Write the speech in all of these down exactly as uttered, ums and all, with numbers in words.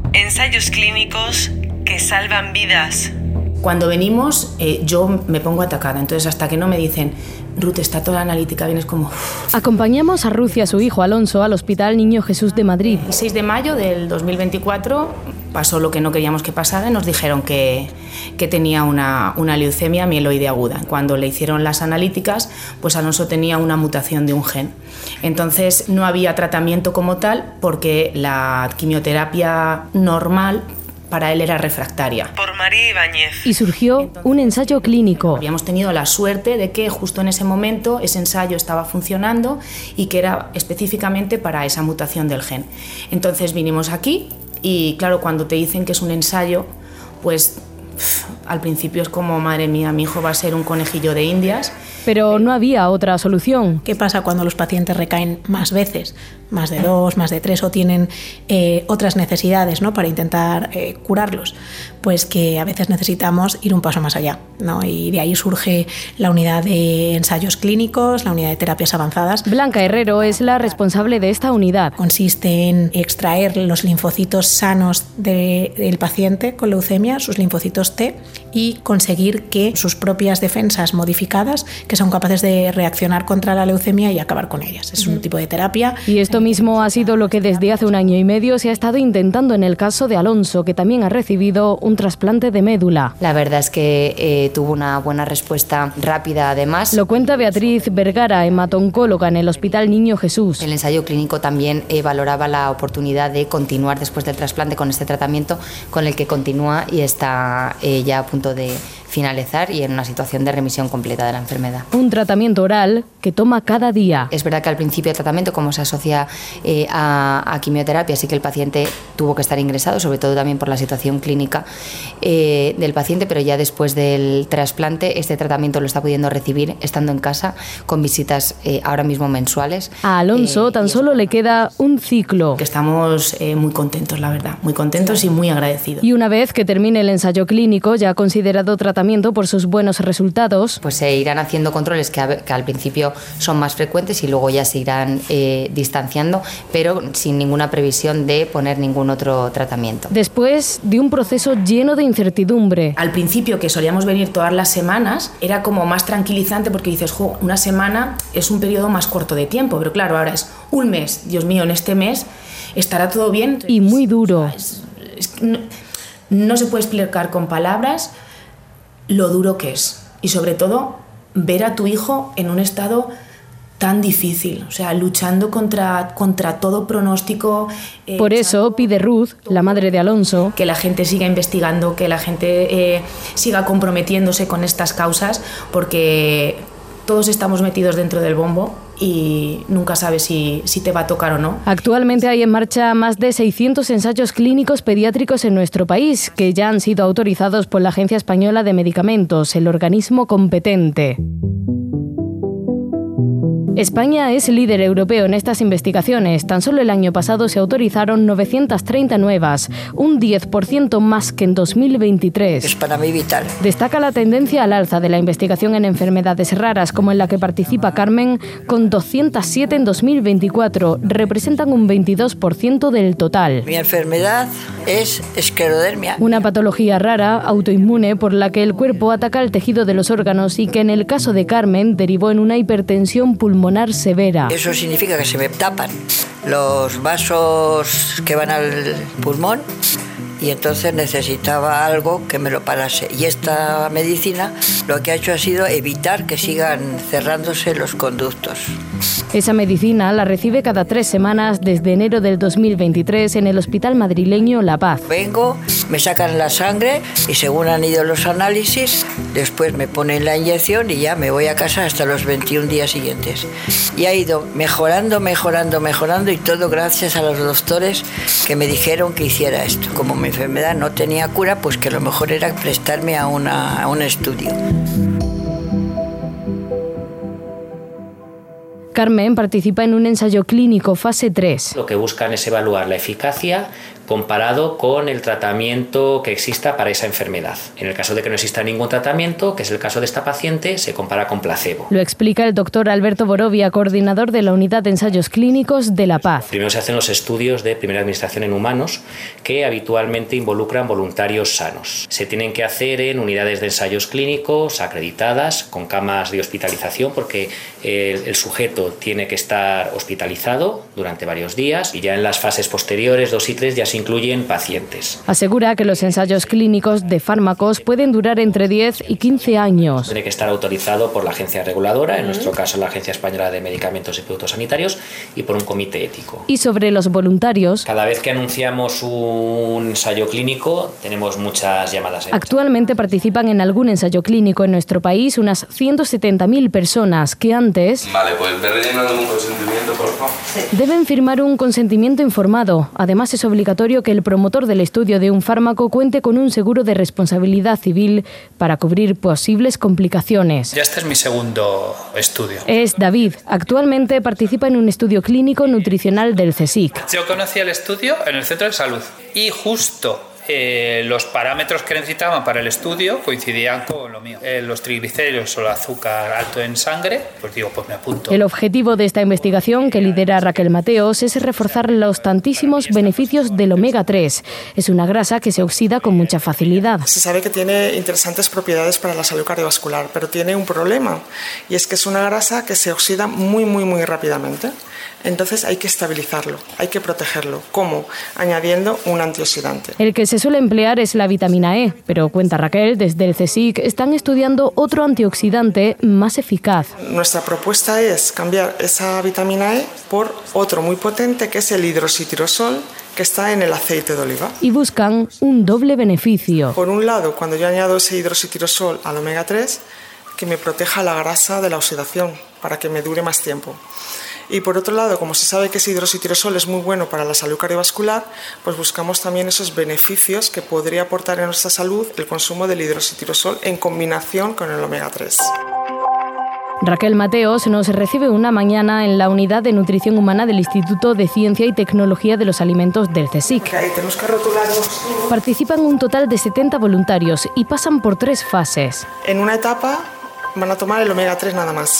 Ensayos clínicos que salvan vidas. Cuando venimos, eh, yo me pongo atacada, entonces hasta que no me dicen, Ruth, está toda la analítica, vienes como... Uff. Acompañamos a Ruth y a su hijo Alonso al Hospital Niño Jesús de Madrid. El seis de mayo del dos mil veinticuatro pasó lo que no queríamos que pasara y nos dijeron que, que tenía una, una leucemia mieloide aguda. Cuando le hicieron las analíticas, pues Alonso tenía una mutación de un gen. Entonces no había tratamiento como tal porque la quimioterapia normal para él era refractaria. Por María Ibáñez. Y surgió Entonces, un ensayo clínico. Habíamos tenido la suerte de que justo en ese momento ese ensayo estaba funcionando y que era específicamente para esa mutación del gen. Entonces vinimos aquí y claro, cuando te dicen que es un ensayo, pues pff, al principio es como, madre mía, mi hijo va a ser un conejillo de indias. Pero no había otra solución. ¿Qué pasa cuando los pacientes recaen más veces? Más de dos, más de tres, o tienen eh, otras necesidades, ¿no?, para intentar eh, curarlos. Pues que a veces necesitamos ir un paso más allá, ¿no? Y de ahí surge la unidad de ensayos clínicos, la unidad de terapias avanzadas. Blanca Herrero es la responsable de esta unidad. Consiste en extraer los linfocitos sanos de, del paciente con leucemia, sus linfocitos T, y conseguir que sus propias defensas modificadas, que son capaces de reaccionar contra la leucemia y acabar con ellas. Es un tipo de terapia. Y esto mismo ha sido lo que desde hace un año y medio se ha estado intentando en el caso de Alonso, que también ha recibido un trasplante de médula. La verdad es que eh, tuvo una buena respuesta rápida, además. Lo cuenta Beatriz Vergara, hematoncóloga en el Hospital Niño Jesús. El ensayo clínico también eh, valoraba la oportunidad de continuar después del trasplante con este tratamiento, con el que continúa y está eh, ya a punto de finalizar y en una situación de remisión completa de la enfermedad. Un tratamiento oral que toma cada día. Es verdad que al principio el tratamiento, como se asocia eh, a, a quimioterapia, sí que el paciente tuvo que estar ingresado, sobre todo también por la situación clínica eh, del paciente, pero ya después del trasplante este tratamiento lo está pudiendo recibir estando en casa, con visitas eh, ahora mismo mensuales. A Alonso eh, tan solo le queda un ciclo. Que estamos eh, muy contentos, la verdad, muy contentos y muy agradecidos. Y una vez que termine el ensayo clínico, ya considerado tratamiento por sus buenos resultados, pues se irán haciendo controles que, a, que al principio son más frecuentes y luego ya se irán eh, distanciando, pero sin ninguna previsión de poner ningún otro tratamiento. Después de un proceso lleno de incertidumbre. Al principio, que solíamos venir todas las semanas, era como más tranquilizante porque dices, jo, una semana es un periodo más corto de tiempo, pero claro, ahora es un mes, Dios mío, en este mes estará todo bien. Y muy duro. Es, es, no, no se puede explicar con palabras lo duro que es, y sobre todo ver a tu hijo en un estado tan difícil, o sea, luchando contra, contra todo pronóstico. Eh, Por eso pide Ruth, la madre de Alonso, que la gente siga investigando, que la gente eh, siga comprometiéndose con estas causas, porque todos estamos metidos dentro del bombo y nunca sabes si, si te va a tocar o no. Actualmente hay en marcha más de seiscientos ensayos clínicos pediátricos en nuestro país, que ya han sido autorizados por la Agencia Española de Medicamentos, el organismo competente. España es líder europeo en estas investigaciones. Tan solo el año pasado se autorizaron novecientas treinta nuevas, un diez por ciento más que en dos mil veintitrés. Es para mí vital. Destaca la tendencia al alza de la investigación en enfermedades raras, como en la que participa Carmen, con doscientas siete en dos mil veinticuatro. Representan un veintidós por ciento del total. Mi enfermedad es esclerodermia. Una patología rara, autoinmune, por la que el cuerpo ataca el tejido de los órganos y que en el caso de Carmen derivó en una hipertensión pulmonar severa. Eso significa que se me tapan los vasos que van al pulmón y entonces necesitaba algo que me lo parase. Y esta medicina lo que ha hecho ha sido evitar que sigan cerrándose los conductos. Esa medicina la recibe cada tres semanas desde enero del dos mil veintitrés en el Hospital Madrileño La Paz. Vengo, me sacan la sangre y según han ido los análisis, después me ponen la inyección y ya me voy a casa hasta los veintiún días siguientes. Y ha ido mejorando, mejorando, mejorando y todo gracias a los doctores que me dijeron que hiciera esto. Como mi enfermedad no tenía cura, pues que lo mejor era prestarme a, una, a un estudio. Carmen participa en un ensayo clínico fase tres. Lo que buscan es evaluar la eficacia comparado con el tratamiento que exista para esa enfermedad. En el caso de que no exista ningún tratamiento, que es el caso de esta paciente, se compara con placebo. Lo explica el doctor Alberto Borovia, coordinador de la Unidad de Ensayos Clínicos de La Paz. Primero se hacen los estudios de primera administración en humanos, que habitualmente involucran voluntarios sanos. Se tienen que hacer en unidades de ensayos clínicos acreditadas, con camas de hospitalización, porque el, el sujeto tiene que estar hospitalizado durante varios días, y ya en las fases posteriores, dos y tres, ya se incluyen pacientes. Asegura que los ensayos clínicos de fármacos pueden durar entre diez y quince años. Tiene que estar autorizado por la agencia reguladora, en nuestro caso la Agencia Española de Medicamentos y Productos Sanitarios, y por un comité ético. Y sobre los voluntarios, cada vez que anunciamos un ensayo clínico tenemos muchas llamadas. Actualmente participan en algún ensayo clínico en nuestro país unas ciento setenta mil personas que antes... Vale, pues ve rellenando un consentimiento, por favor. Deben firmar un consentimiento informado. Además, es obligatorio que el promotor del estudio de un fármaco cuente con un seguro de responsabilidad civil para cubrir posibles complicaciones. Ya este es mi segundo estudio. Es David. Actualmente participa en un estudio clínico nutricional del CSIC. Yo conocí el estudio en el centro de salud y justo Eh, los parámetros que necesitaban para el estudio coincidían con lo mío. Eh, los triglicéridos o el azúcar alto en sangre, pues digo, pues me apunto. El objetivo de esta investigación que lidera Raquel Mateos es reforzar los tantísimos beneficios del omega tres. Es una grasa que se oxida con mucha facilidad. Se sabe que tiene interesantes propiedades para la salud cardiovascular, pero tiene un problema, y es que es una grasa que se oxida muy, muy, muy rápidamente. Entonces hay que estabilizarlo, hay que protegerlo. ¿Cómo? Añadiendo un antioxidante. El que se suele emplear es la vitamina E, pero cuenta Raquel, desde el CSIC están estudiando otro antioxidante más eficaz. Nuestra propuesta es cambiar esa vitamina E por otro muy potente, que es el hidroxitirosol, que está en el aceite de oliva. Y buscan un doble beneficio. Por un lado, cuando yo añado ese hidroxitirosol al omega tres, que me proteja la grasa de la oxidación, para que me dure más tiempo. Y por otro lado, como se sabe que ese hidroxitirosol es muy bueno para la salud cardiovascular, pues buscamos también esos beneficios que podría aportar en nuestra salud el consumo del hidroxitirosol en combinación con el omega tres. Raquel Mateos nos recibe una mañana en la Unidad de Nutrición Humana del Instituto de Ciencia y Tecnología de los Alimentos del CSIC. Ahí tenemos que rotularlos. Participan un total de setenta voluntarios y pasan por tres fases. En una etapa van a tomar el omega tres nada más.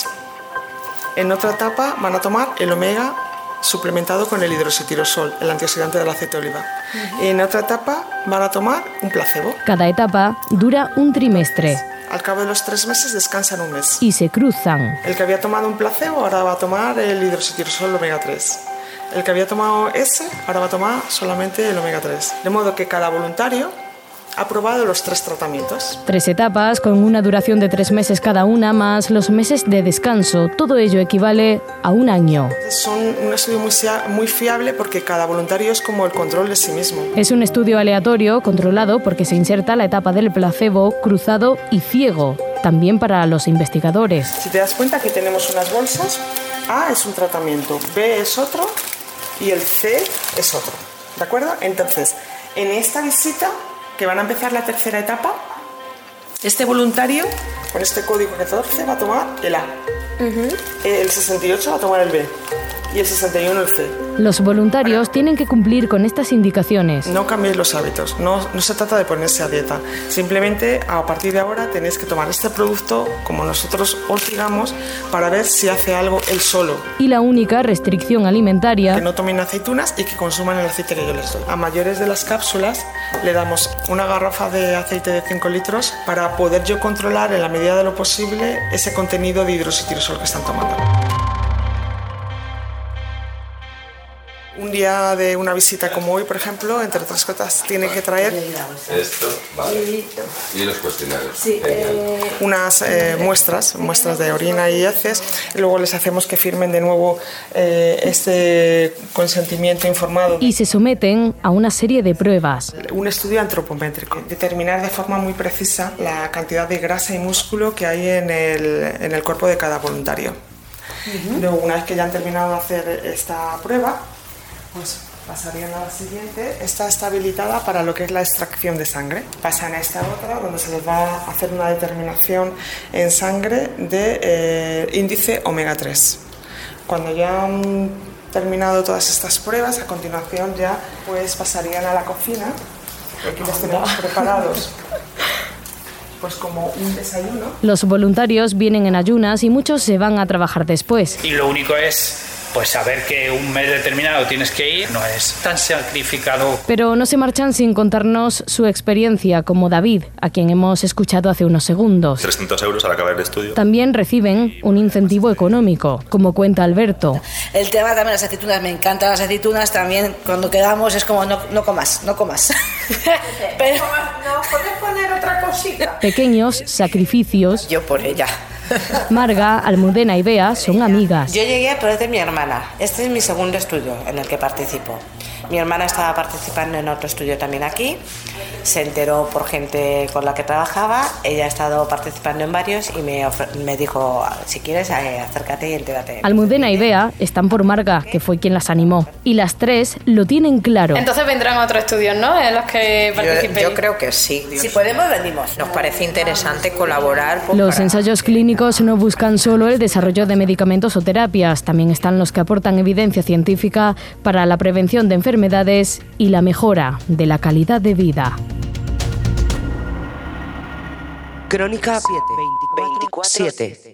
En otra etapa van a tomar el omega suplementado con el hidroxitirosol, el antioxidante del aceite de oliva. Uh-huh. Y en otra etapa van a tomar un placebo. Cada etapa dura un trimestre. Al cabo de los tres meses descansan un mes. Y se cruzan. El que había tomado un placebo ahora va a tomar el hidroxitirosol omega tres. El que había tomado ese ahora va a tomar solamente el omega tres. De modo que cada voluntario ha probado los tres tratamientos. Tres etapas con una duración de tres meses cada una, más los meses de descanso. Todo ello equivale a un año. Son un estudio muy, muy fiable porque cada voluntario es como el control de sí mismo. Es un estudio aleatorio, controlado, porque se inserta la etapa del placebo, cruzado y ciego, también para los investigadores. Si te das cuenta, aquí tenemos unas bolsas. A es un tratamiento, B es otro y el C es otro. ¿De acuerdo? Entonces, en esta visita, que van a empezar la tercera etapa, este voluntario con este código catorce va a tomar el A, uh-huh. El sesenta y ocho va a tomar el B y el sesenta y uno el C. Los voluntarios tienen que cumplir con estas indicaciones. No cambiéis los hábitos, no, no se trata de ponerse a dieta, simplemente a partir de ahora tenéis que tomar este producto como nosotros os digamos para ver si hace algo él solo. Y la única restricción alimentaria: que no tomen aceitunas y que consuman el aceite que yo les doy. A mayores de las cápsulas le damos una garrafa de aceite de cinco litros para poder yo controlar en la medida de lo posible ese contenido de hidroxitirosol que están tomando. Un día de una visita como hoy, por ejemplo, entre otras cosas, tiene que traer esto, vale. Y los cuestionarios. Sí, eh, unas eh, muestras, muestras de orina y heces, y luego les hacemos que firmen de nuevo eh, este consentimiento informado. Y se someten a una serie de pruebas. Un estudio antropométrico, determinar de forma muy precisa la cantidad de grasa y músculo que hay en el, en el cuerpo de cada voluntario. Uh-huh. Luego, una vez que ya han terminado de hacer esta prueba, pues pasarían a la siguiente. Esta está habilitada para lo que es la extracción de sangre. Pasan a esta otra, donde se les va a hacer una determinación en sangre de eh, índice omega tres. Cuando ya han terminado todas estas pruebas, a continuación ya pues pasarían a la cocina. Aquí les tenemos preparados pues como un desayuno. Los voluntarios vienen en ayunas y muchos se van a trabajar después. Y lo único es pues saber que un mes determinado tienes que ir, no es tan sacrificado. Pero no se marchan sin contarnos su experiencia, como David, a quien hemos escuchado hace unos segundos. trescientos euros al acabar el estudio. También reciben un incentivo económico, como cuenta Alberto. El tema también de las aceitunas, me encantan las aceitunas, también cuando quedamos es como no, no comas, no comas. Pero ¿no puedes poner otra cosita? Pequeños sacrificios. Yo por ella. Marga, Almudena y Bea son amigas. Yo llegué a través de mi hermana. Este es mi segundo estudio en el que participo. Mi hermana estaba participando en otro estudio también aquí. Se enteró por gente con la que trabajaba. Ella ha estado participando en varios y me, me dijo, si quieres, acércate y entérate. Almudena y Bea están por Marga, que fue quien las animó. Y las tres lo tienen claro. Entonces vendrán otros estudios, ¿no? En los que participéis. Yo, yo creo que sí. Si podemos, venimos. Nos parece interesante colaborar. Pues, los para... ensayos clínicos no buscan solo el desarrollo de medicamentos o terapias. También están los que aportan evidencia científica para la prevención de enfermedades y la mejora de la calidad de vida. Crónica siete.